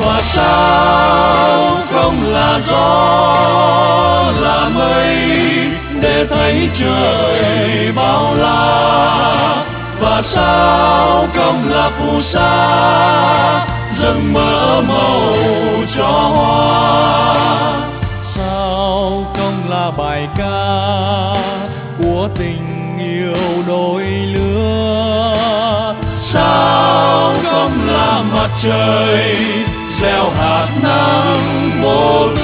Và sao không là gió là mây để thấy trời bao la? Và sao không là phù sa rừng mỡ màu cho hoa? Sao không là bài ca của tình yêu đôi lứa? Sao không là mặt trời gieo hạt nắng một